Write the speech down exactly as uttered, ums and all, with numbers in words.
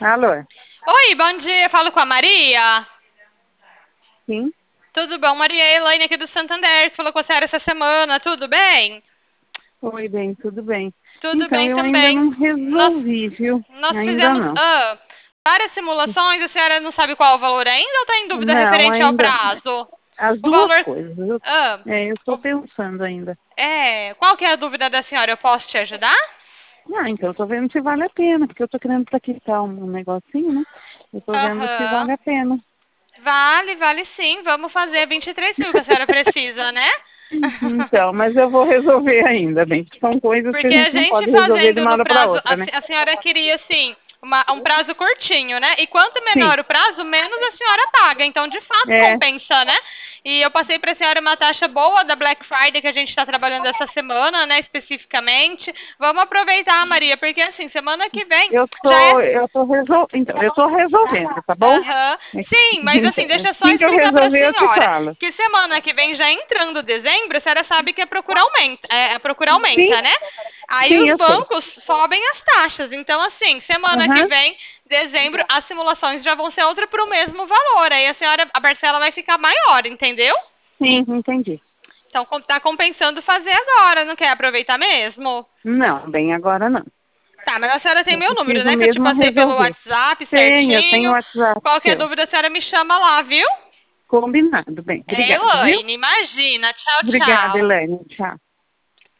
Alô? Oi, bom dia. Falo com a Maria. Sim? Tudo bom? Maria é Elaine aqui do Santander. Você falou com a senhora essa semana. Tudo bem? Oi, bem, tudo bem. Tudo Então, bem eu ainda também. não Nós, resolvi, viu? nós Ainda fizemos não. ah, várias simulações. A senhora não sabe qual é o valor ainda ou está em dúvida Não, referente ao ainda. prazo? As O duas valor. coisas. Eu, ah, é, eu estou o- pensando ainda. é, qual que é a dúvida da senhora? Eu posso te ajudar? Ah, então, eu tô vendo se vale a pena, porque eu tô querendo pra quitar um negocinho, né? Eu tô vendo se Aham. vale a pena. Vale, vale sim. Vamos fazer vinte e três mil que a senhora precisa, né? Então, mas eu vou resolver ainda, bem. São coisas que a Porque a gente não gente pode resolver de fazendo uma no hora para prazo, a, outra, né? se- a senhora queria assim, uma- um prazo curtinho, né? E quanto Sim. menor o prazo, menos a senhora paga. Então, de fato, É. compensa, né? E eu passei para a senhora uma taxa boa da Black Friday que a gente está trabalhando essa semana, né? Especificamente. Vamos aproveitar, Maria, porque assim, semana que vem Eu já é. tô, eu tô resol... então, eu tô resolvendo, tá bom? Aham. É que- Sim, mas assim, Então, deixa eu só assim que eu explicar para a resolver, eu te senhora falo. que semana que vem, já entrando dezembro, a senhora sabe que a procura aumenta, é, a procura Sim, aumenta, né? Aí sim, os eu sei. bancos sobem as taxas. Então, assim, semana que Aham, vem, dezembro, as simulações já vão ser outra para o mesmo valor. Aí a senhora, a parcela vai ficar maior, entendeu? sim, entendi. Então, com- tá compensando fazer agora, não quer aproveitar mesmo? Não, bem agora não. Tá, mas a senhora tem Eu meu número, preciso né? Que eu te mesmo passei pelo resolver. WhatsApp Tenho, eu tenho o certinho. WhatsApp Qualquer seu. dúvida, a senhora me chama lá, viu? Combinado, bem. É Obrigada, viu? Elaine, imagina. Tchau, Obrigada, tchau. Helene. Tchau.